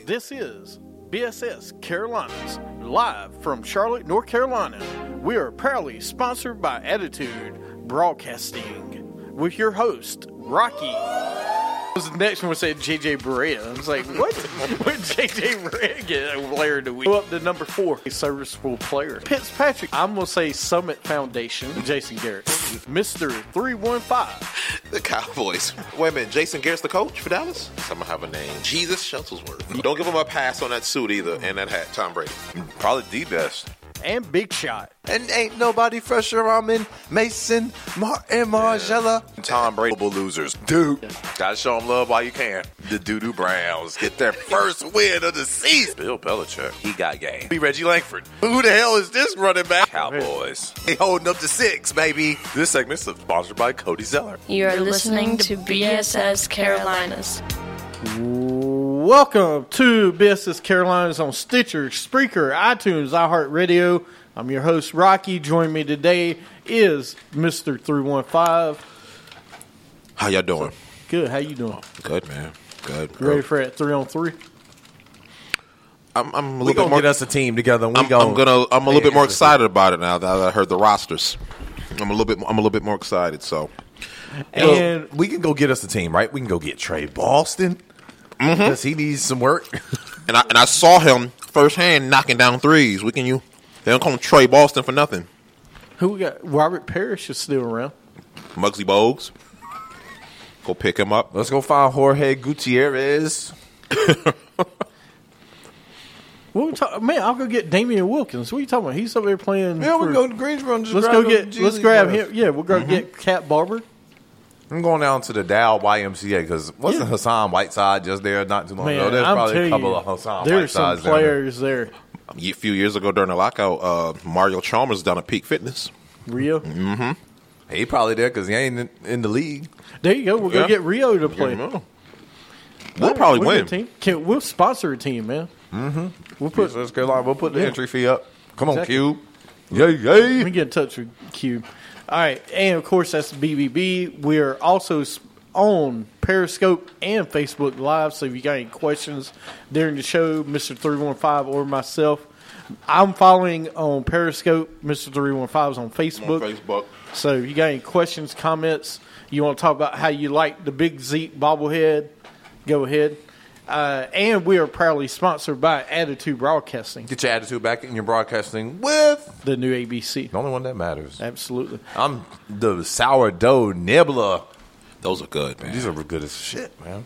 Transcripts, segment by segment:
This is BSS Carolinas, live from Charlotte, North Carolina. We are proudly sponsored by Attitude Broadcasting with your host, Rocky. The next one said JJ Barea. I was like, what? When JJ Barea get a player do we go up to number 4? A serviceable player. Fitzpatrick. I'm going to say Summit Foundation. Jason Garrett. Mr. 315. The Cowboys. Wait a minute, Jason Garrett's the coach for Dallas? Someone have a name. Jesus Shuttlesworth. Don't give him a pass on that suit either and that hat. Tom Brady. Probably the best. And Big Shot. And ain't nobody fresher. I'm in Mason, Martin, Margella. Tom Brady losers. Dude. Gotta show them love while you can. The Doo-Doo Browns get their first win of the season. Bill Belichick. He got game. Be Reggie Langford. Who the hell is this running back? Cowboys. They holding up to 6, baby. This segment is sponsored by Cody Zeller. You are listening to BSS Carolinas. Welcome to BSS Carolinas on Stitcher, Spreaker, iTunes, iHeartRadio. I'm your host, Rocky. Joining me today is Mr. 315. How y'all doing? Good. How you doing? Good, man. Good. You ready for that 3-on-3? I'm a We little bit gonna more. get us a team together. And I'm a little bit more excited about it now that I heard the rosters. I'm a little bit more excited. So, And we can go get us a team, right? We can go get Trey Boston because he needs some work. and I saw him firsthand knocking down threes. They don't call him Trey Boston for nothing. Who we got? Robert Parrish is still around. Muggsy Bogues. Go pick him up. Let's go find Jorge Gutierrez. What we man, I'll go get Damian Wilkins. What are you talking about? He's over there playing. Yeah, we can go to Greensboro. And just Let's grab him. Yeah, we'll go get Cat Barber. I'm going down to the Dow YMCA because wasn't Hassan Whiteside just there not too long ago? Man, There's I'm probably a telling couple you, of Hassan there's some Whitesides players there. A few years ago during the lockout, Mario Chalmers down at Peak Fitness. Rio. He probably there because he ain't in the league. There you go. We're going to get Rio to play. We'll probably We'll win. get a team. We'll sponsor a team, man. We'll put. South Carolina. We'll put the entry fee up. Come on, Exactly. Cube. Yay, Let yay. me get in touch with Cube. All right, and of course that's BBB. We are also on Periscope and Facebook Live. So if you got any questions during the show, Mr. 315 or myself, I'm following on Periscope. Mr. 315 is on Facebook. So if you got any questions, comments, you want to talk about how you like the Big Zeke bobblehead, go ahead. And we are proudly sponsored by Attitude Broadcasting, Get your attitude back in your broadcasting with the new ABC. the only one that matters. Absolutely. I'm the sourdough nibbler. Those are good, man. These are good as shit, man.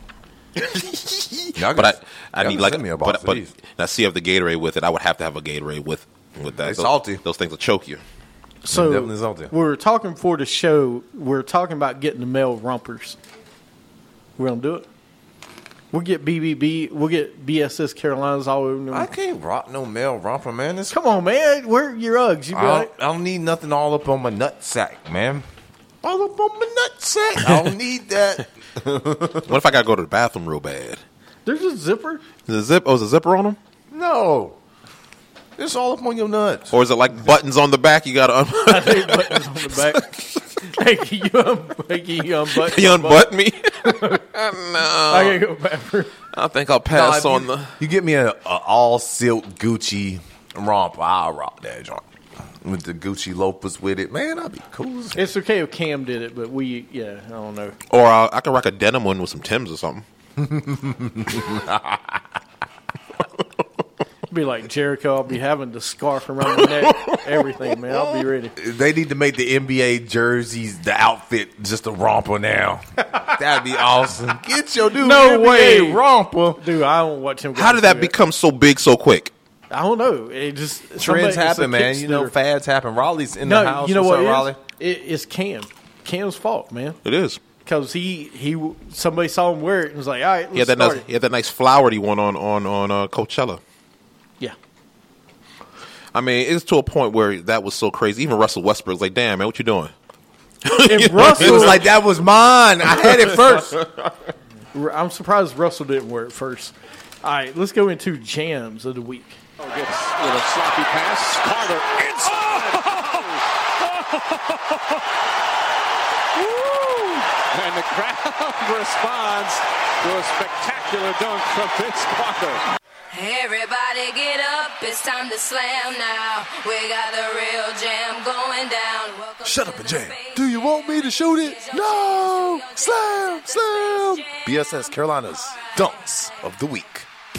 But I need like send me a box but of these. now see if the Gatorade with it. I would have to have a Gatorade with that. They salty. Those things will choke you. So Definitely salty. we're talking for the show. We're talking about getting the male rompers. We're gonna do it. We'll get BBB. We'll get BSS Carolinas all over them. I can't rock no male romper, man. It's, Come on, man. Where are your Uggs? You be I like, don't need nothing all up on my nut sack, man. All up on my nut sack. I don't need that. What if I gotta go to the bathroom real bad? there's a zipper. Is a zipper on them? No. It's all up on your nuts. Or is it like buttons on the back? You gotta I think buttons on the back. Hey, can you unbutton? you unbutton me. I gotta go bathroom. I think I'll pass No, if on the. You get me a all silk Gucci romper, I'll rock that joint. With the Gucci loafers with it. Man, I'll be cool as hell. It's okay if Cam did it, but I don't know. Or I could rock a denim one with some Timbs or something. Be like Jericho. I'll be having the scarf around my neck, everything, man. I'll be ready. They need to make the NBA jerseys, the outfit, just a romper now. That'd be awesome. Get your dude No NBA way. romper. Dude, I don't watch him. How did that become so big so quick? I don't know. It just Trends somebody- it's a happen, man. You know, Kickstarter. fads happen. Raleigh's in No, the house. you know What's what? up, Raleigh? It's Cam. Cam's fault, man. It is. Because somebody saw him wear it and was like, all right, let's He had that start nice. He had that nice flowery one on Coachella. Yeah. I mean, it's to a point where that was so crazy. Even Russell Westbrook was like, "Damn, man, what you doing?" If Russell, It was like, that was mine. I had it first. I'm surprised Russell didn't wear it first. All right, let's go into jams of the week. Gets with a sloppy pass. Carter inside. And the crowd responds to a spectacular spectacular dunk from Vince Carter. Everybody get up, it's time to slam now. We got the real jam going down. Welcome Shut up and jam. Do you want me to shoot it? No! Slam! Slam! BSS Carolina's Dunks of the Week.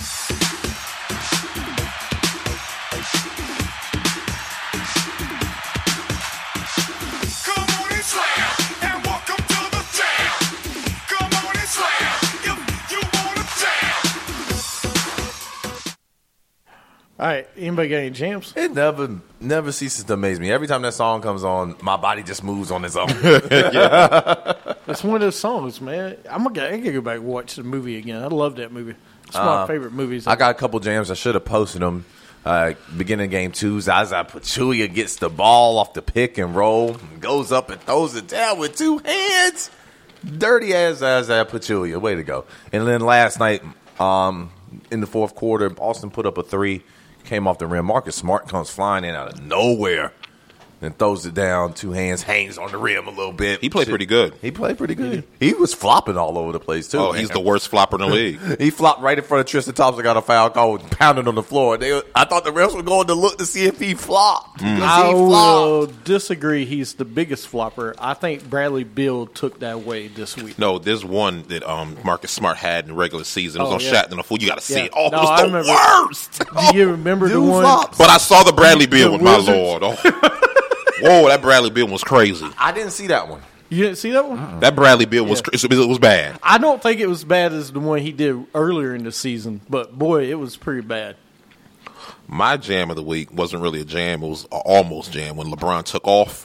All right, anybody got any jams? It never ceases to amaze me. Every time that song comes on, my body just moves on its own. It's one of those songs, man. I gotta go back and watch the movie again. I love that movie. It's my favorite movies. I got a couple jams. I should have posted them. Beginning of game 2, Zaza Pachulia gets the ball off the pick and roll, goes up and throws it down with 2 hands. Dirty ass Zaza Pachulia. Way to go. And then last night, in the fourth quarter, Boston put up a 3. Came off the rim. Marcus Smart comes flying in out of nowhere and throws it down, 2 hands, hangs on the rim a little bit. He played pretty good. He played pretty good. He was flopping all over the place, too. Oh, he's the worst flopper in the league. He flopped right in front of Tristan Thompson, got a foul call, pounded on the floor. I thought the refs were going to look to see if he flopped. I will disagree. He's the biggest flopper. I think Bradley Beal took that away this week. No, there's one that Marcus Smart had in the regular season. It was on yeah. Shaq and the Fool. You got to see Yeah. it. Oh, No, it was I the remember. worst. Do you remember the Dude one? flops. But I saw the Bradley Beal one, my Wizards? lord. Oh. Whoa, that Bradley Beal was crazy. I didn't see that one. You didn't see that one? That Bradley Beal was it was bad. I don't think it was bad as the one he did earlier in the season, but boy, it was pretty bad. My jam of the week wasn't really a jam. It was an almost jam when LeBron took off.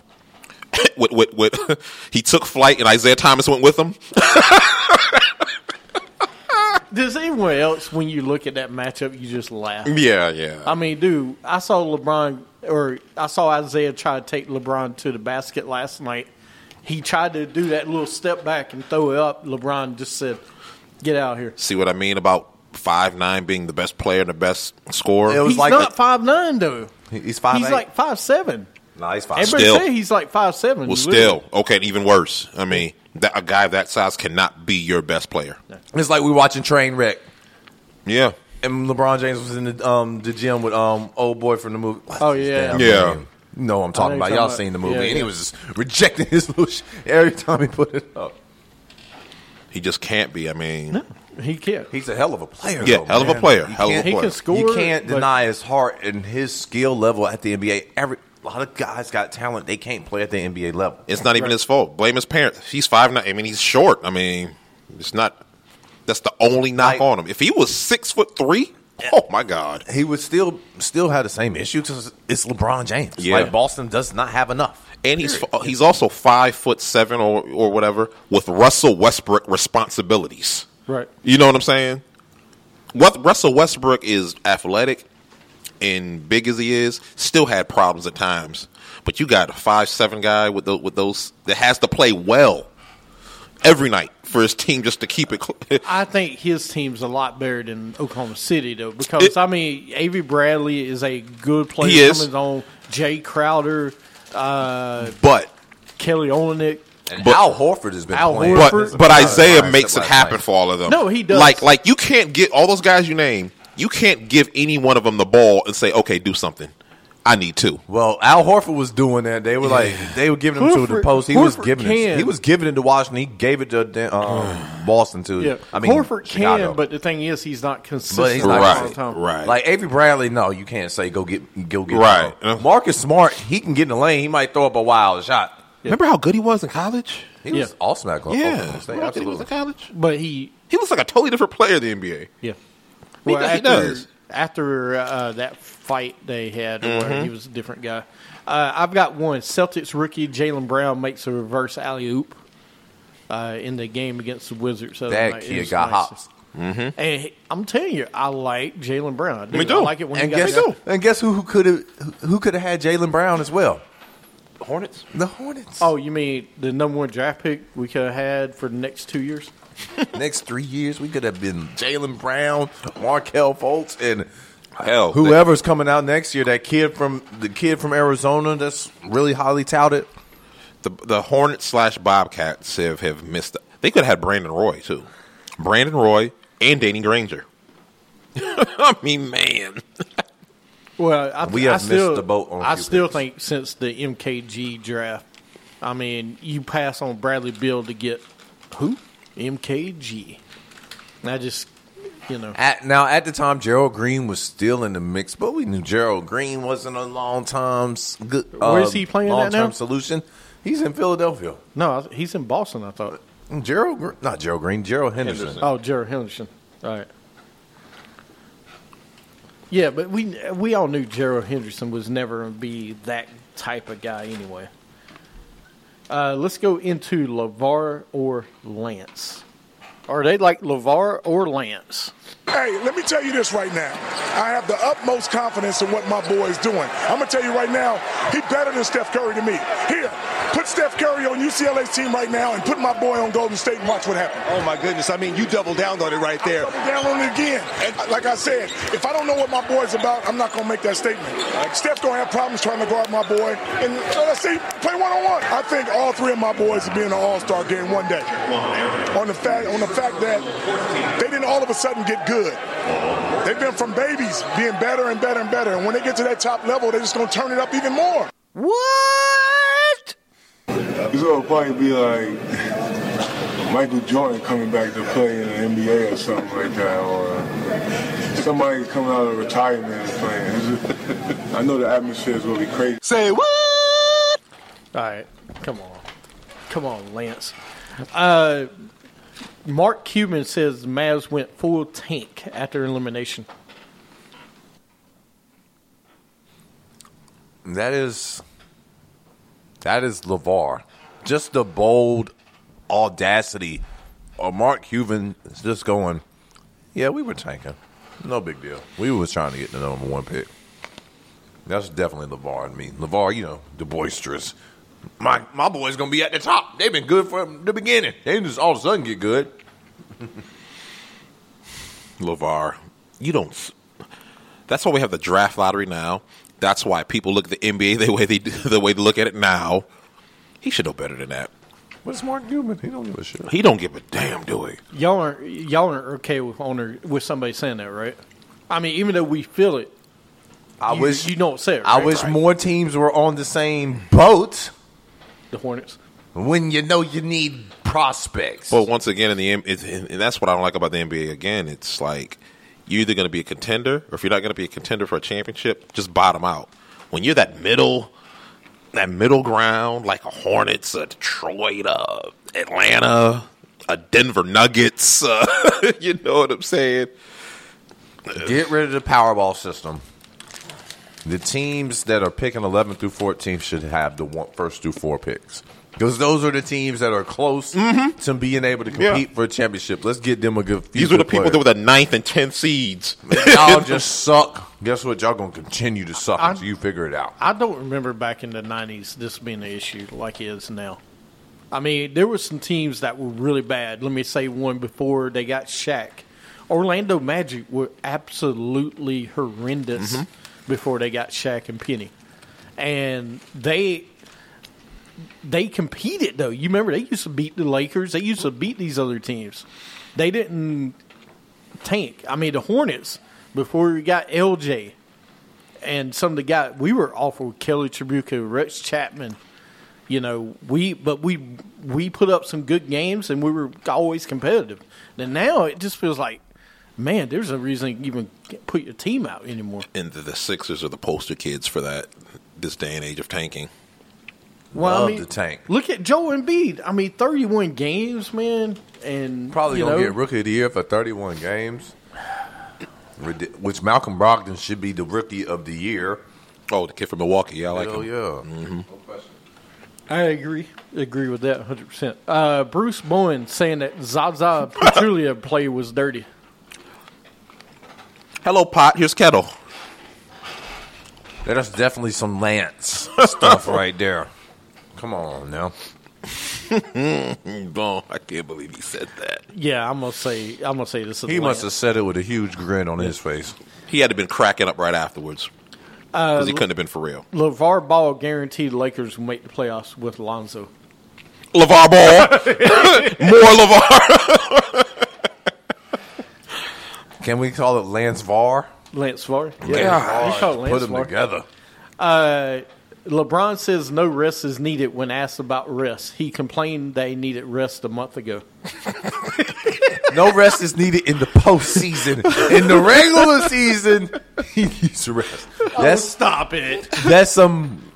He took flight and Isaiah Thomas went with him. Does anyone else, when you look at that matchup, you just laugh? Yeah. I mean, dude, I saw Isaiah try to take LeBron to the basket last night. He tried to do that little step back and throw it up. LeBron just said, "Get out of here." See what I mean about 5'9" being the best player and the best scorer? It was He's like not 5'9", though. He's 5'8". He's like 5'7". No, he's 5'8". Everybody Still. say he's like 5'7". Well, still. Okay, even worse. I mean, a guy of that size cannot be your best player. It's like we watching Trainwreck. Yeah. And LeBron James was in the gym with old boy from the movie. What's Oh, his yeah. damn Yeah. name? You know what I'm talking about. you're Y'all talking seen the about- movie. yeah, And he yeah. was just rejecting his little every time he put it up. He just can't be. I mean, He can't. He's a hell of a player. Yeah, though, hell of a man. player. You Hell of a can't- He player. can score. You can't but- deny his heart and his skill level at the NBA. A lot of guys got talent. They can't play at the NBA level. it's not even his fault. Blame his parents. He's 5'9". I mean, he's short. I mean, it's not. That's the only knock Like- on him. If he was 6'3", oh my God. He would still have the same issue because it's LeBron James. Yeah. Like Boston does not have enough. And he's also 5'7" or whatever with Russell Westbrook responsibilities. Right. You know what I'm saying? What Russell Westbrook is athletic and big as he is, still had problems at times. But you got a 5'7" guy with those that has to play well every night for his team just to keep it. I think his team's a lot better than Oklahoma City, though, because, Avery Bradley is a good player. He is. Coming on, Jay Crowder, But Kelly Olynyk. And Al Horford has been Al playing. Horford. but Isaiah Right, makes it right, happen right. for all of them. No, he does. Like you can't get all those guys you name. You can't give any one of them the ball and say, "Okay, do something." I need to. Well, Al Horford was doing that. They were they were giving him to the Horford- post. He was Horford giving it. can. He was giving it to Washington. He gave it to Boston too. Yeah, I mean Horford Chicago. can, but the thing is, he's not consistent But he's not all the consistent. time. Right. Like Avery Bradley, no, you can't say go get Right. the ball. Marcus Smart, he can get in the lane. He might throw up a wild shot. Remember how good he was in college? He was awesome at Oklahoma State. Remember how good he was Absolutely. in college. But he He looks like a totally different player in the NBA. Yeah. He does. After that fight they had, Mm-hmm. where he was a different guy. I've got one. Celtics rookie Jaylen Brown makes a reverse alley-oop in the game against the Wizards. The other That night. It kid was got nice. hops. And I'm telling you, I like Jaylen Brown. I do. Me too. I like it when And he got guess who could have had Jaylen Brown as well? Hornets. The Hornets. Oh, you mean the number one draft pick we could have had for the next 2 years? Next 3 years, we could have been Jaylen Brown, Markelle Fultz, and Hell, whoever's coming out next year. That kid from Arizona that's really highly touted. the Hornets / Bobcats have missed. They could have had Brandon Roy too. Brandon Roy, and Danny Granger. I mean, man. Well, We have missed the boat on a I few still picks. think since the MKG draft, I mean, you pass on Bradley Beal to get who? MKG. And I just, you know. At the time, Gerald Green was still in the mix, but we knew Gerald Green wasn't a long-time good. Where is he playing at now? Long-term solution. He's in Philadelphia. No, he's in Boston, I thought. Not Gerald Green, Gerald Henderson. Oh, Jared Henderson. All right. Yeah, but we all knew Gerald Henderson was never going to be that type of guy anyway. Let's go into LeVar or Lance. Are they like LeVar or Lance? Hey, let me tell you this right now. I have the utmost confidence in what my boy is doing. I'm going to tell you right now, he's better than Steph Curry to me. Here, put Steph Curry on UCLA's team right now and put my boy on Golden State and watch what happens. Oh, my goodness. I mean, you doubled down on it right there. Double down on it again. And like I said, if I don't know what my boy's about, I'm not going to make that statement. Steph going to have problems trying to guard my boy. And let's see, play one-on-one. I think all three of my boys will be in an all-star game one day. On the fact that they didn't all of a sudden get good. They've been from babies being better and better and better. And when they get to that top level, they're just going to turn it up even more. What? It's going to probably be like Michael Jordan coming back to play in the NBA or something like that. Or somebody coming out of retirement and playing. I know the atmosphere is going to be crazy. Say what? All right. Come on, Lance. Mark Cuban says the Mavs went full tank after elimination. That is LeVar. Just the bold audacity of Mark Cuban is just going, yeah, we were tanking. No big deal. We was trying to get the number one pick. That's definitely LeVar and me. LeVar, you know, the boisterous. My boy's going to be at the top. They've been good from the beginning. They didn't just all of a sudden get good. LeVar, you don't. That's why we have the draft lottery now. That's why people look at the NBA the way they look at it now. He should know better than that. What's Mark Cuban? He don't give a shit. He don't give a damn, do he? Y'all aren't okay with somebody saying that, right? I mean, even though we feel it, you don't say it. Right? I wish more teams were on the same boat. The Hornets. When you know you need prospects. But once again, and that's what I don't like about the NBA. Again, it's like you're either going to be a contender, or if you're not going to be a contender for a championship, just bottom out. When you're that middle ground, like a Hornets, a Detroit, Atlanta, a Denver Nuggets, you know what I'm saying? Get rid of the Powerball system. The teams that are picking 11 through 14 should have the first through 4 picks. Because those are the teams that are close to being able to compete for a championship. Let's get them a good few. These were the people that were the 9th and 10th seeds. Y'all just suck. Guess what? Y'all going to continue to suck until you figure it out. I don't remember back in the 90s this being an issue like it is now. I mean, there were some teams that were really bad. Let me say one before they got Shaq. Orlando Magic were absolutely horrendous before they got Shaq and Penny. And they competed, though. You remember, they used to beat the Lakers. They used to beat these other teams. They didn't tank. I mean, the Hornets, before we got LJ and some of the guys, we were awful. Kelly Tribuca, Rex Chapman. You know, we put up some good games, and we were always competitive. And now it just feels like, man, there's no reason to even put your team out anymore. And the Sixers are the poster kids for that, this day and age of tanking. Well, Love the tank. Look at Joel Embiid. I mean, 31 games, man. And probably going to get Rookie of the Year for 31 games. Which Malcolm Brogdon should be the Rookie of the Year. Oh, the kid from Milwaukee. Yeah, I like him. Yeah. Mm-hmm. I agree with that 100%. Bruce Bowen saying that Zaza Pachulia play was dirty. Hello, Pot. Here's Kettle. That's definitely some Lance stuff right there. Come on now. Bon, I can't believe he said that. Yeah, I'm gonna say this is He must have said it with a huge grin on his face. He had to have been cracking up right afterwards. Because he couldn't have been for real. LeVar Ball guaranteed the Lakers will make the playoffs with Lonzo. LeVar Ball. More LeVar. Can we call it Lance VAR? Lance VAR. Yeah, you call it Lance put them VAR. together. LeBron says no rest is needed when asked about rest. He complained they needed rest a month ago. No rest is needed in the postseason. In the regular season, he needs rest. Stop it. That's some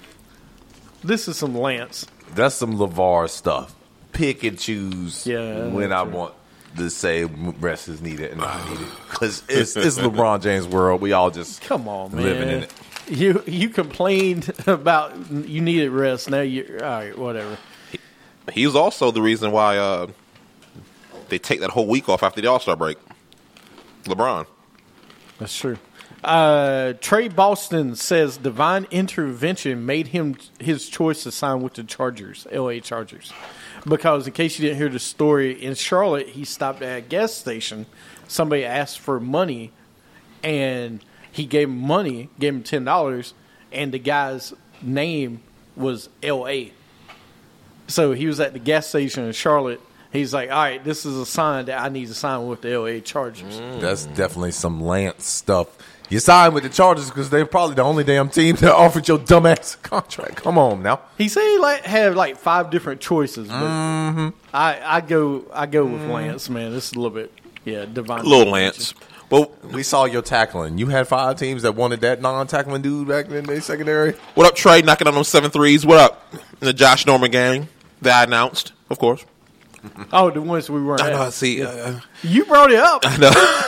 Lance. That's some LeVar stuff. Pick and choose when I want to say rest is needed and not needed. Because it's LeBron James' world. We all just come on, man. Living in it. You complained about you needed rest. Now you all right, whatever. He's also the reason why they take that whole week off after the All-Star break. LeBron. That's true. Trey Boston says divine intervention made him his choice to sign with the Chargers, LA Chargers. Because in case you didn't hear the story, in Charlotte, he stopped at a gas station. Somebody asked for money, and he gave him money, gave him $10, and the guy's name was L.A. So he was at the gas station in Charlotte. He's like, all right, this is a sign that I need to sign with the L.A. Chargers. That's definitely some Lance stuff. You sign with the Chargers because they're probably the only damn team that offered your dumbass contract. Come on now. He said he had 5 different choices. But I go with Lance, man. This is a little bit, divine. Little Lance. Well, we saw your tackling. You had 5 teams that wanted that non-tackling dude back in the secondary. What up, Trey? Knocking on them 7 threes. What up? The Josh Norman gang that I announced, of course. Oh, the ones we weren't. I know. At. See, you brought it up. I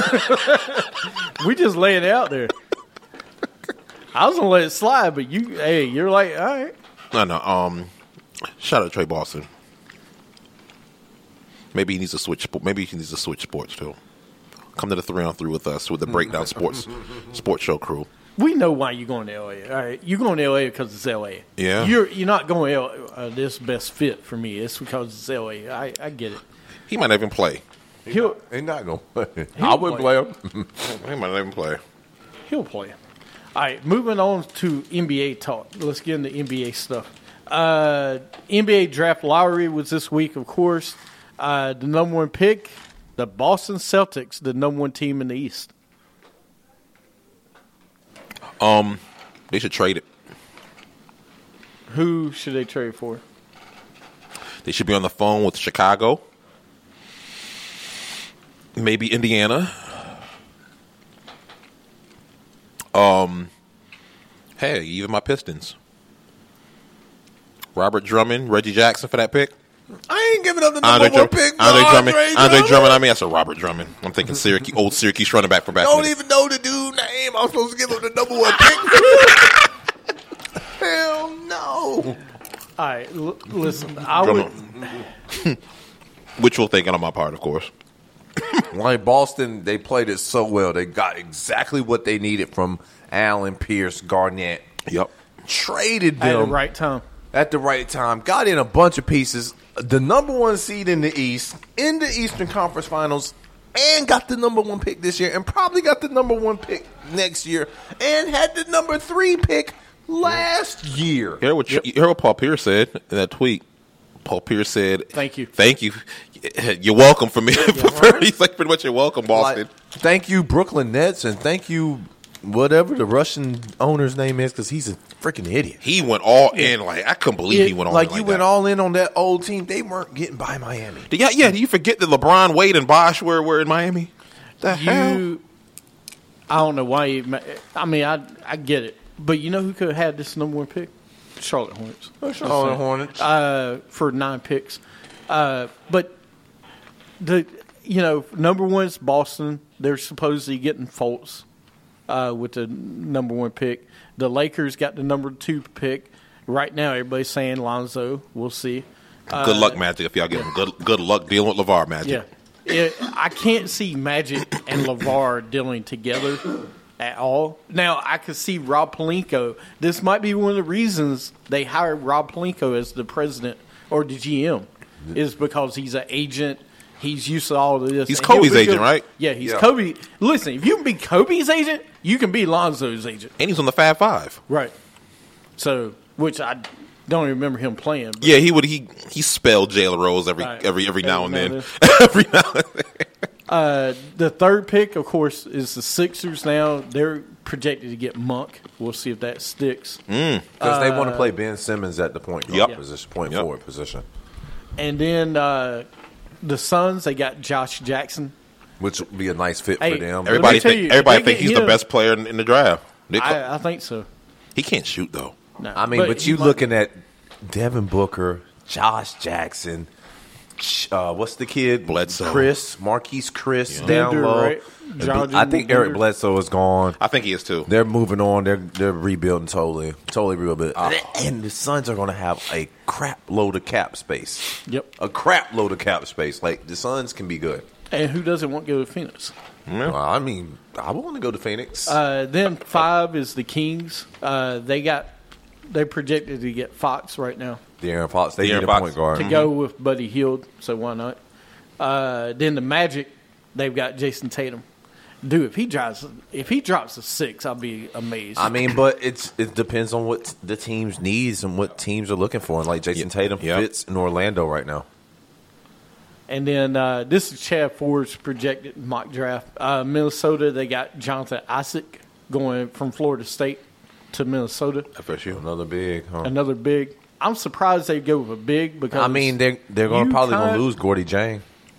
know. We just laying it out there. I was gonna let it slide, but you're like, all right. I know. Shout out to Trey Boston. Maybe he needs to switch. Maybe he needs to switch sports too. Come to the 3-on-3 with us with the Breakdown Sports Show crew. We know why you're going to L.A. All right, you're going to L.A. because it's L.A. Yeah, you're not going to this best fit for me. It's because it's L.A. I get it. He might not even play. He's not going to play. I wouldn't play him. He might not even play. He'll play. All right, moving on to NBA talk. Let's get into NBA stuff. NBA draft lottery was this week, of course. The number 1 pick, the Boston Celtics, the number 1 team in the East. They should trade it. Who should they trade for? They should be on the phone with Chicago. Maybe Indiana. Hey, even my Pistons. Robert Drummond, Reggie Jackson for that pick. I ain't giving up the number 1 pick. Andre Drummond. I mean, that's a Robert Drummond. I'm thinking old Syracuse running back for back. Don't even know the dude's name. I'm supposed to give him the number 1 pick. Hell no. All right, listen. I would. Wishful thinking on my part, of course. Like Boston, they played it so well. They got exactly what they needed from Allen, Pierce, Garnett. Yep. Traded them at the right time. At the right time. Got in a bunch of pieces. The number 1 seed in the East, in the Eastern Conference Finals, and got the number 1 pick this year, and probably got the number 1 pick next year, and had the number 3 pick last year. You heard what Paul Pierce said in that tweet. Paul Pierce said, Thank you. You're welcome for me. He's like, pretty much, you're welcome, Boston. Thank you, Brooklyn Nets, and thank you, whatever the Russian owner's name is, because he's a freaking idiot. He went all in. Like, I couldn't believe he went all in. Like you went all in on that old team. They weren't getting by Miami. Do you forget that LeBron, Wade, and Bosh were in Miami? The hell? I don't know why. I get it. But you know who could have had this number 1 pick? Charlotte Hornets. Charlotte Hornets. For 9 picks. But the number 1's Boston. They're supposedly getting Fultz with the number 1 pick. The Lakers got the number 2 pick. Right now, everybody's saying Lonzo. We'll see. Good luck, Magic, if y'all get him. Good luck dealing with LeVar, Magic. Yeah. I can't see Magic and LeVar dealing together at all. Now, I could see Rob Pelinka. This might be one of the reasons they hired Rob Pelinka as the president or the GM, is because he's an agent. He's used to all of this. He's Kobe's agent, right? Yeah, he's Kobe. Listen, if you can be Kobe's agent, you can be Lonzo's agent. And he's on the Fab Five. Right. So, which I don't even remember him playing. Yeah, he spelled Jalen Rose every now and then. Every now and then. The third pick, of course, is the Sixers. Now they're projected to get Monk. We'll see if that sticks. Because they want to play Ben Simmons at the point guard position, point forward position. And then the Suns, they got Josh Jackson, which would be a nice fit for them. Everybody think he's the best player in the draft. I think so. He can't shoot though. No, I mean, but you looking at Devin Booker, Josh Jackson. What's the kid? Bledsoe. Marquise Chris Yeah. down Bender, low. right? I think Eric Bledsoe is gone. I think he is too. They're moving on. They're rebuilding totally rebuilding. And the Suns are going to have a crap load of cap space. Yep. A crap load of cap space. Like, the Suns can be good. And who doesn't want to go to Phoenix? Well, I mean, I want to go to Phoenix. Then 5 is the Kings. They projected to get Fox right now. De'Aaron Fox. They need a point guard. To go with Buddy Hield, so why not? Then the Magic, they've got Jason Tatum. Dude, if he drops a 6, I'll be amazed. I mean, but it depends on what the team's needs and what teams are looking for. And like Jason Tatum fits in Orlando right now. And then this is Chad Ford's projected mock draft. Minnesota, they got Jonathan Isaac going from Florida State to Minnesota. FSU. Another big, huh? Another big. I'm surprised they go with a big because I mean they're going to lose Gordy Jang.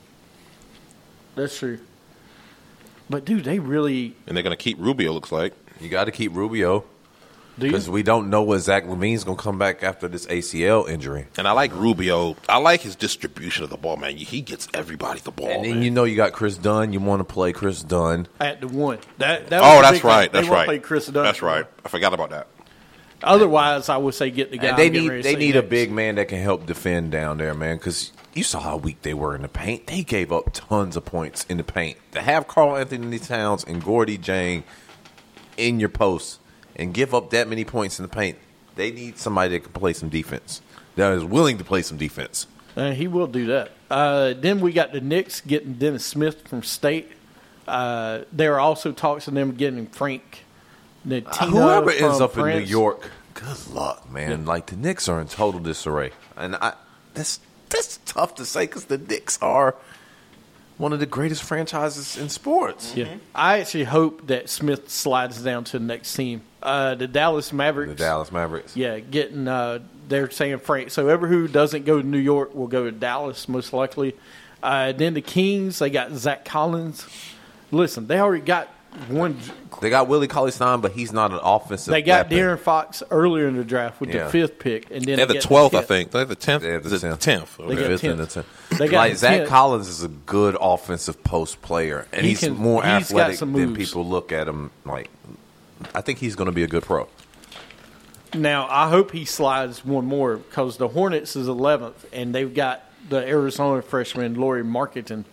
That's true. But dude, they really and they're going to keep Rubio. Looks like you got to keep Rubio because we don't know what Zach LaVine's going to come back after this ACL injury. And I like Rubio. I like his distribution of the ball, man. He gets everybody the ball. And then man. you got Chris Dunn. You want to play Chris Dunn at the 1. That that's right. That's right. Play Chris Dunn. That's right. I forgot about that. Otherwise, I would say get the guy. And they need a big man that can help defend down there, man, because you saw how weak they were in the paint. They gave up tons of points in the paint. To have Karl Anthony Towns and Gordy Jang in your post and give up that many points in the paint, they need somebody that can play some defense, that is willing to play some defense. He will do that. Then we got the Knicks getting Dennis Smith from State. There are also talks of them getting Frank. Whoever ends up France. in New York, good luck, man. Yeah. Like, the Knicks are in total disarray. And that's tough to say because the Knicks are one of the greatest franchises in sports. Yeah. I actually hope that Smith slides down to the next team. The Dallas Mavericks. Yeah, getting they're saying Frank. So whoever who doesn't go to New York will go to Dallas most likely. Then the Kings, they got Zach Collins. Listen, they already got one. They got Willie Cauley-Stein, but he's not an offensive. They got weapon. De'Aaron Fox earlier in the draft with the 5th pick, and then they have the 12th, I think. They have the 10th. They have the 10th. 10th. They got 5th and the 10th. They got like the Zach 10th. Collins is a good offensive post player, and he's more athletic got some than moves. people look at him. Like, I think he's going to be a good pro. Now, I hope he slides one more because the Hornets is 11th, and they've got the Arizona freshman, Lauri Markkanen.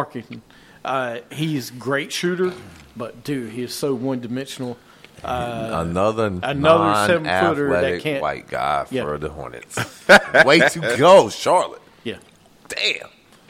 He's a great shooter, but, dude, he is so one-dimensional. Another 7-footer that can't. white guy for the Hornets. Way to go, Charlotte. Yeah. Damn.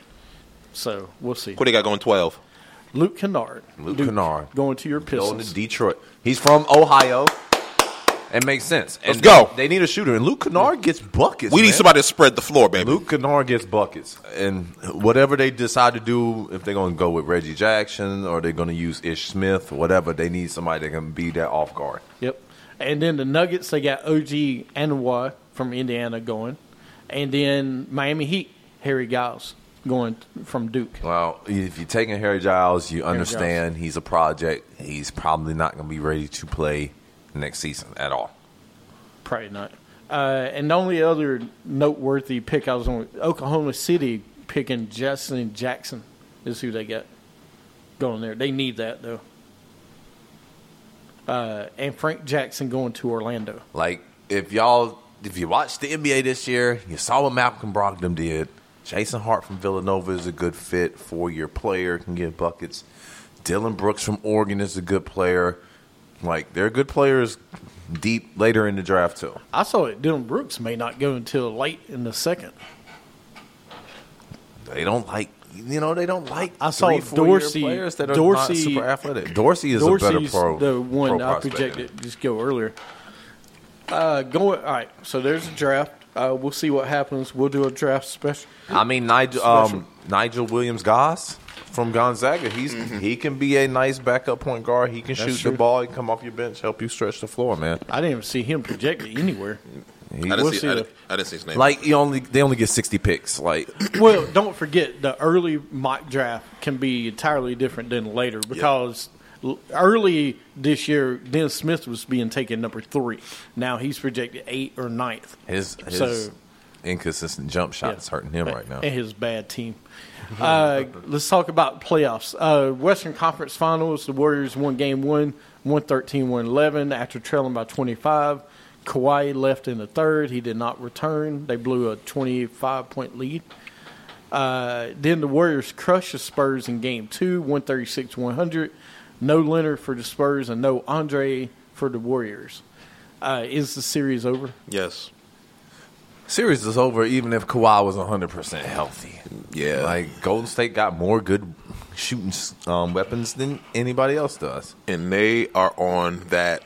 So, we'll see. What they got going 12? Luke Kennard. Kennard. Going to your Going Pistons. to Detroit. He's from Ohio. It makes sense. Let's go. They need a shooter, and Luke Kennard gets buckets. We need somebody to spread the floor, baby. Luke Kennard gets buckets. And whatever they decide to do, if they're going to go with Reggie Jackson or they're going to use Ish Smith, whatever, they need somebody that can be that off guard. Yep. And then the Nuggets, they got OG Anunoby from Indiana going. And then Miami Heat, Harry Giles going from Duke. Well, if you're taking Harry Giles, you understand he's a project. He's probably not going to be ready to play next season at all. Probably not. And the only other noteworthy pick I was on, Oklahoma City picking Justin Jackson is who they got going there. They need that, though. And Frank Jackson going to Orlando. Like, if you watched the NBA this year, you saw what Malcolm Brogdon did. Jason Hart from Villanova is a good fit. 4-year player, can get buckets. Dylan Brooks from Oregon is a good player. Like, they're good players deep later in the draft, too. I saw that Dylan Brooks may not go until late in the second. They don't like I saw 3-4 Dorsey. players that are Dorsey, not super athletic. Dorsey's a better pro. The one pro I prospect. projected just go earlier. All right, so there's a draft. We'll see what happens. We'll do a draft special. I mean, Nigel Williams-Goss, from Gonzaga. He can be a nice backup point guard. He can shoot true. the ball. He can come off your bench, help you stretch the floor, man. I didn't even see him projected anywhere. I didn't see his name. Like they only get 60 picks. Like, Well, don't forget the early mock draft can be entirely different than later because early this year, Dennis Smith was being taken number 3. Now he's projected 8th or 9th. his So- inconsistent jump shots hurting him right now. And his bad team. Let's talk about playoffs. Western Conference Finals, the Warriors won Game 1, 113-111 after trailing by 25. Kawhi left in the third. He did not return. They blew a 25-point lead. Then the Warriors crushed the Spurs in Game 2, 136-100. No Leonard for the Spurs and no Andre for the Warriors. Is the series over? Yes. Series is over even if Kawhi was 100% healthy. Yeah. Like, Golden State got more good shooting weapons than anybody else does. And they are on that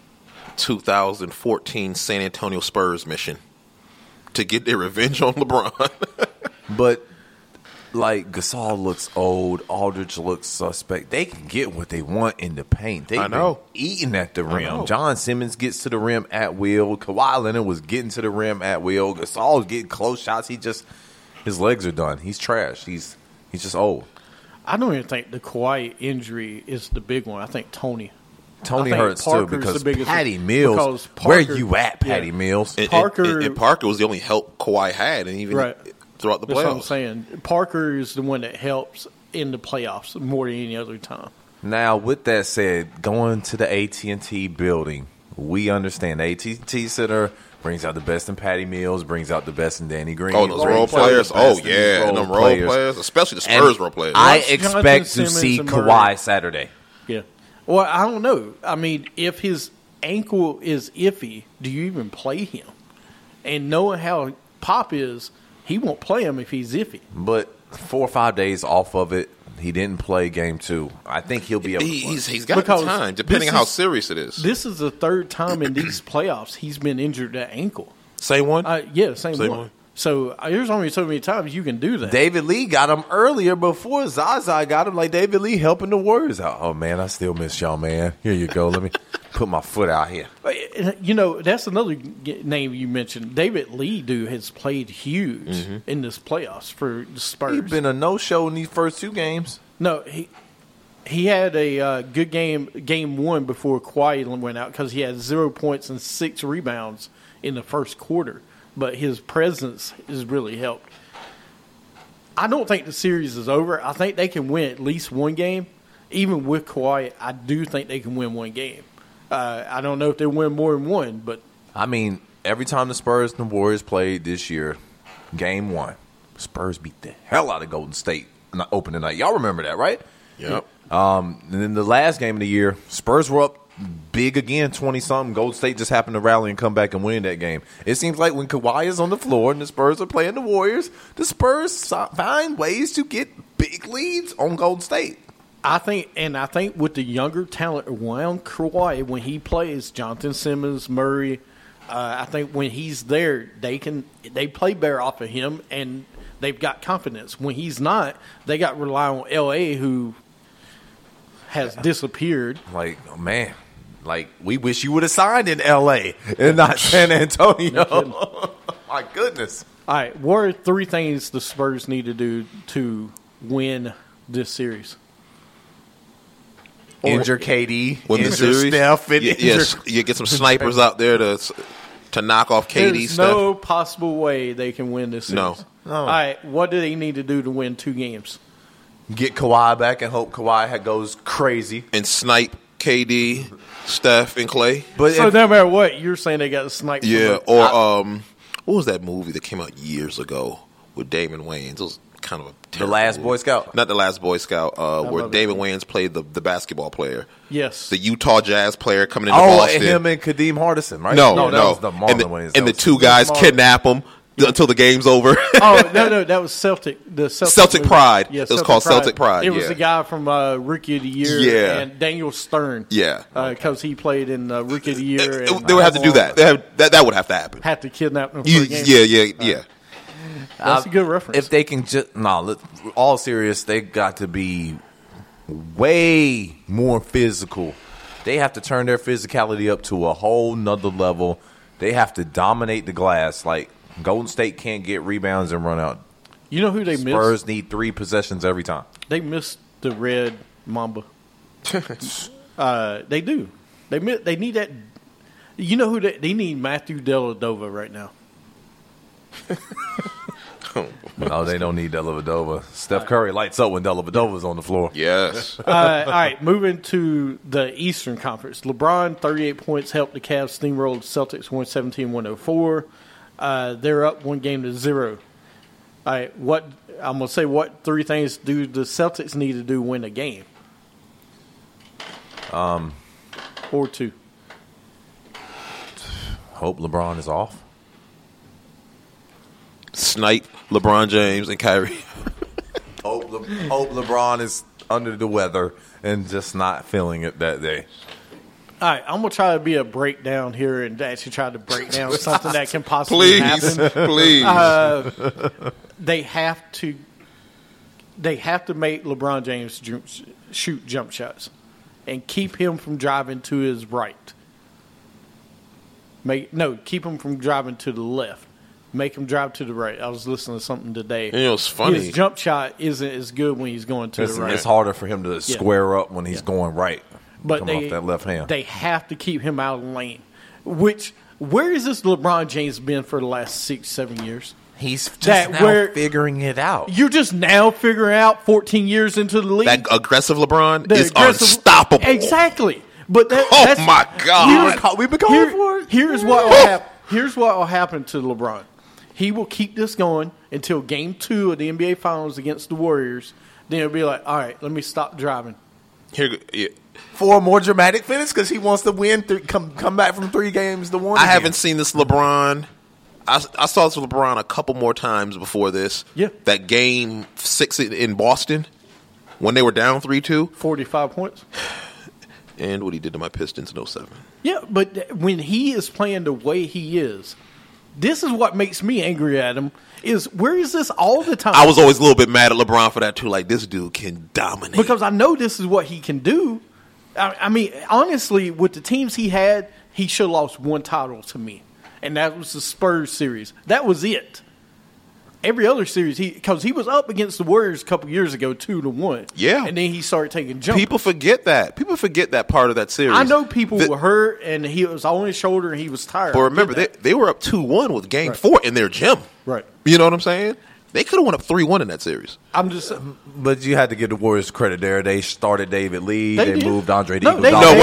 2014 San Antonio Spurs mission to get their revenge on LeBron. But, like, Gasol looks old. Aldridge looks suspect. They can get what they want in the paint. They've been eating at the rim. John Simmons gets to the rim at will. Kawhi Leonard was getting to the rim at will. Gasol's getting close shots. His legs are done. He's trash. He's just old. I don't even think the Kawhi injury is the big one. I think Tony hurts Parker's too because the biggest Patty one. Mills. Because Where Parker- you at, Patty yeah. Mills? And Parker- Parker was the only help Kawhi had, and even throughout the That's what I'm playoffs. saying. Parker is the one that helps in the playoffs more than any other time. Now, with that said, going to the AT&T building, we understand the AT&T Center brings out the best in Patty Mills, brings out the best in Danny Green. Oh, those role players. Oh, yeah. And them role players, especially the Spurs role players. I Watch expect Jonathan to Simmons see and Murray. Kawhi Saturday. Yeah. Well, I don't know. I mean, if his ankle is iffy, do you even play him? And knowing how Pop is, he won't play him if he's iffy. But 4 or 5 days off of it, he didn't play game 2. I think he'll be able to play. He's got Because time, depending on how serious it is. This is the third time in these playoffs he's been injured at ankle. Same one? Yeah, same one. So there's only so many times you can do that. David Lee got him earlier before Zaza got him. Like, David Lee helping the Warriors out. Oh, man, I still miss y'all, man. Here you go. Let me put my foot out here. You know, that's another name you mentioned. David Lee, dude, has played huge in this playoffs for the Spurs. He's been a no-show in these first 2 games. No, he had a good game 1 before Kawhi went out because he had 0 points and 6 rebounds in the first quarter. But his presence has really helped. I don't think the series is over. I think they can win at least one game. Even with Kawhi, I do think they can win one game. I don't know if they'll win more than one, but I mean, every time the Spurs and the Warriors played this year, game 1, Spurs beat the hell out of Golden State on the opening night. Y'all remember that, right? Yep. And then the last game of the year, Spurs were up big again, 20-something. Golden State just happened to rally and come back and win that game. It seems like when Kawhi is on the floor and the Spurs are playing the Warriors, the Spurs find ways to get big leads on Golden State. I think with the younger talent around Kawhi, when he plays, Jonathan Simmons, Murray, I think when he's there, they play better off of him, and they've got confidence. When he's not, they got to rely on L.A., who has disappeared. Like, oh, man. Like, we wish you would have signed in L.A. and not San Antonio. My goodness. All right, what are 3 things the Spurs need to do to win this series? Injure KD, Win the injure series. Steph, and Yes, you get some snipers out there to knock off KD. There's Steph. no possible way they can win this series. No. All right, what do they need to do to win 2 games? get Kawhi back and hope Kawhi goes crazy. And snipe KD, Steph, and Clay. But So no matter what, you're saying they got to snipe. Yeah, somebody. or what was that movie that came out years ago with Damon Wayans? It was kind of a The terrible Last movie. Boy Scout? Not The Last Boy Scout, where love Damon Wayans played the basketball player. Yes. The Utah Jazz player coming into Oh, Boston. him and Kadeem Hardison, right? No. that was the Marlon and the, Wayans. and the That was- two guys Marlon. kidnap him until the game's over. Oh no, that was Celtic. The Celtic movie. Pride. Yeah, It was called Celtic Pride, It was yeah. the guy from Rookie of the Year. Yeah. and Daniel Stern. Yeah. because he played in Rookie of the Year. and They would have to do that. That would have to happen. Have to kidnap him for the game. Yeah. That's a good reference. If they can just all serious, they got to be way more physical. They have to turn their physicality up to a whole nother level. They have to dominate the glass. Like, Golden State can't get rebounds and run out. You know who they missed? Spurs need 3 possessions every time. They missed the Red Mamba. They do. They need that. You know who they need? Matthew Dellavedova right now. No, they don't need Dellavedova. Steph Curry lights up when Dellavedova's on the floor. Yes. All right, moving to the Eastern Conference. LeBron, 38 points, helped the Cavs steamroll the Celtics 117-104. They're up 1-0. All right, I'm going to say what 3 things do the Celtics need to do to win a game? Or 2. Hope LeBron is off. Snipe LeBron James and Kyrie. Hope LeBron is under the weather and just not feeling it that day. All right, I'm going to try to be a breakdown here and actually try to break down something that can possibly happen. Please. They have to make LeBron James shoot jump shots and keep him from driving to his right. Keep him from driving to the left. Make him drive to the right. I was listening to something today. You know, it's funny. His jump shot isn't as good when he's going to the right. It's harder for him to square up when he's going right. But coming off that left hand. They have to keep him out of the lane. Where has this LeBron James been for the last 6-7 years? He's just now figuring it out. You're just now figuring out 14 years into the league. That aggressive LeBron is unstoppable. Exactly. But that's my God. We've been calling for it. Here's what will happen. Here's what will happen to LeBron. He will keep this going until Game 2 of the NBA Finals against the Warriors. Then he'll be like, all right, let me stop driving. For a more dramatic finish because he wants to win, come back from 3 games to 1. I haven't seen this LeBron. I saw this with LeBron a couple more times before this. Yeah. That Game 6 in Boston when they were down 3-2. 45 points. And what he did to my Pistons in 07. Yeah, but when he is playing the way he is, this is what makes me angry at him, is where is this all the time? I was always a little bit mad at LeBron for that, too. Like, this dude can dominate. Because I know this is what he can do. I mean, honestly, with the teams he had, he should have lost 1 title to me. And that was the Spurs series. That was it. Every other series, because he was up against the Warriors a couple years ago, 2-1. Yeah. And then he started taking jumps. People forget that. People forget that part of that series. I know people were hurt, and he was on his shoulder, and he was tired. But remember, they were up 2-1 with Game 4 in their gym. Right. You know what I'm saying? They could have went up 3-1 in that series. I'm just, but you had to give the Warriors credit there. They started David Lee. They moved Andre Iguodala.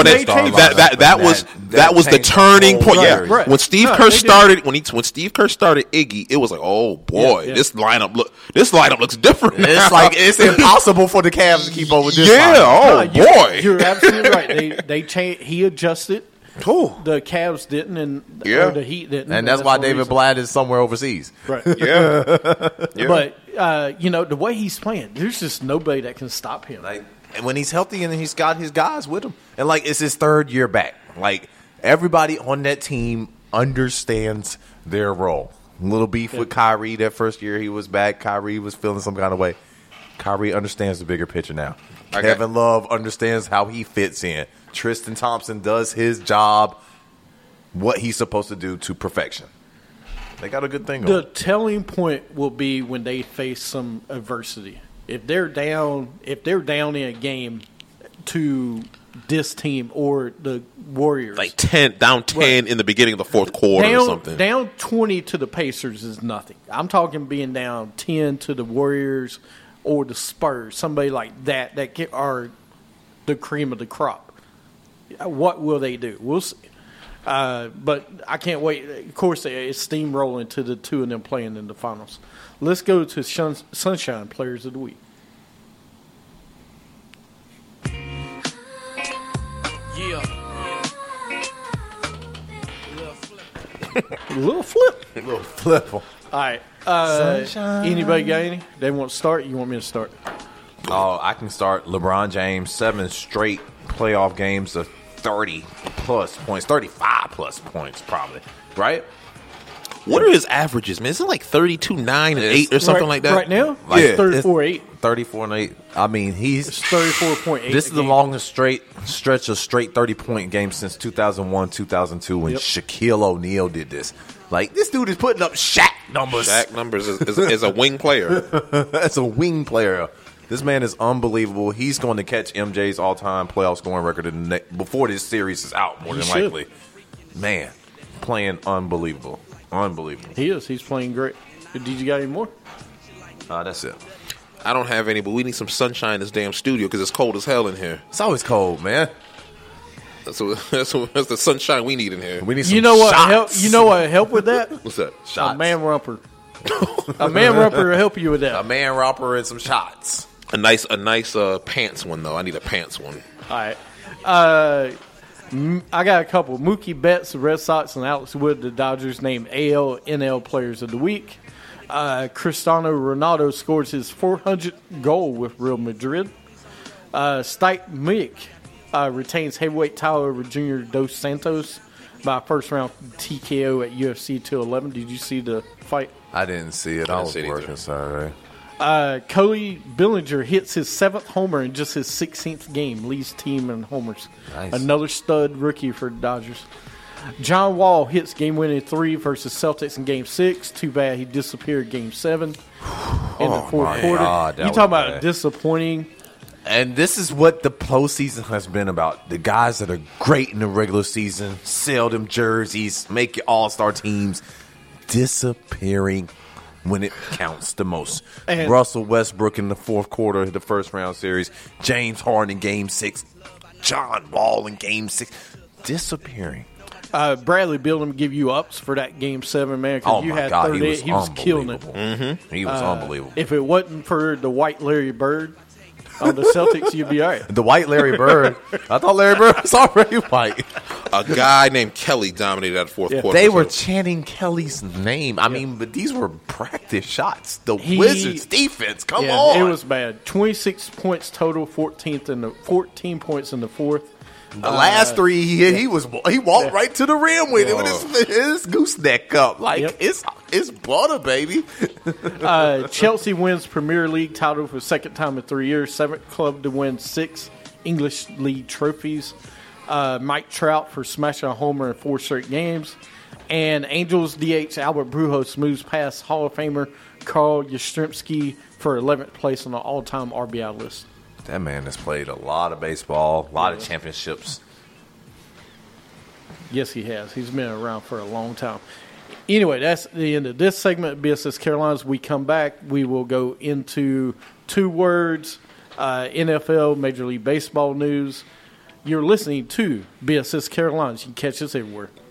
That was the turning point. Yeah, right. When Steve Kerr started, when Steve Kerr started Iggy, it was like, oh boy, this lineup looks different. Now. It's impossible for the Cavs to keep up with this. Boy, you're absolutely right. They changed. He adjusted. The Cavs didn't, and the Heat didn't, and that's why David Blatt is somewhere overseas. Right. Yeah. But the way he's playing, there's just nobody that can stop him. And when he's healthy and he's got his guys with him, and it's his 3rd year back. Everybody on that team understands their role. Little beef with Kyrie that first year he was back. Kyrie was feeling some kind of way. Kyrie understands the bigger picture now. Kevin Love understands how he fits in. Tristan Thompson does his job, what he's supposed to do to perfection. They got a good thing going. The telling point will be when they face some adversity. If they're down in a game to this team or the Warriors, down 10 in the beginning of the 4th quarter or something. Down 20 to the Pacers is nothing. I'm talking being down 10 to the Warriors or the Spurs, somebody like that are the cream of the crop. What will they do? We'll see. But I can't wait. Of course, it's steamrolling to the 2 of them playing in the finals. Let's go to Sunshine Players of the Week. Little flip. All right. Anybody got any? They want to start? You want me to start? Oh, I can start. LeBron James, 7 straight playoff games of 30-plus points, 35-plus points probably, right? What are his averages, man? Isn't it 32, 9, and 8 or something like that? Right now? 34, 8. 34-8. I mean, It's 34.8. This is the longest stretch of straight 30-point games since 2001, 2002 when Shaquille O'Neal did this. Like, this dude is putting up Shaq numbers. Shaq numbers is a wing player. That's a wing player. This man is unbelievable. He's going to catch MJ's all-time playoff scoring record before this series is out, more than likely. Man, playing unbelievable. Unbelievable. He is. He's playing great. Did you got any more? That's it. I don't have any, but we need some sunshine in this damn studio because it's cold as hell in here. It's always cold, man. That's the sunshine we need in here. We need some You know what? shots. You know what help with that? What's that? Shots. A man romper. A man romper will help you with that. A man romper and some shots. A nice pants one though. I need a pants one. All right. I got a couple. Mookie Betts, the Red Sox, and Alex Wood, the Dodgers, named AL, NL Players of the Week. Cristiano Ronaldo scores his 400th goal with Real Madrid. Stipe Mick retains heavyweight title over Junior Dos Santos by first round TKO at UFC 211. Did you see the fight? I didn't see it. I was working Saturday. Cody Bellinger hits his 7th homer in just his 16th game, leads team in homers. Nice. Another stud rookie for the Dodgers. John Wall hits game-winning 3 versus Celtics in Game 6. Too bad he disappeared Game 7 in the fourth quarter. God, you talking about disappointing? And this is what the postseason has been about. The guys that are great in the regular season, sell them jerseys, make your all-star teams, disappearing when it counts the most. And Russell Westbrook in the fourth quarter of the first round series, James Harden in Game 6, John Wall in Game 6, disappearing. Bradley Beal him give you ups for that Game 7, man. Because you had 38. He was killing it. Mm-hmm. He was unbelievable. If it wasn't for the white Larry Bird on the Celtics, you'd be all right. The white Larry Bird. I thought Larry Bird was already white. A guy named Kelly dominated that fourth quarter. They were chanting Kelly's name. I mean, but these were practice shots. The Wizards defense, come on. It was bad. 26 points total, 14 points in the fourth. The last 3 he hit, he walked right to the rim with it with his gooseneck up. Like, it's butter, baby. Chelsea wins Premier League title for the second time in 3 years. 7th club to win 6 English League trophies. Mike Trout for smashing a homer in 4 straight games. And Angels DH Albert Pujols moves past Hall of Famer Carl Yastrzemski for 11th place on the all-time RBI list. That man has played a lot of baseball, a lot of championships. Yes, he has. He's been around for a long time. Anyway, that's the end of this segment of BSS Carolinas. We come back, we will go into 2 words, NFL, Major League Baseball news. You're listening to BSS Carolinas. You can catch us everywhere.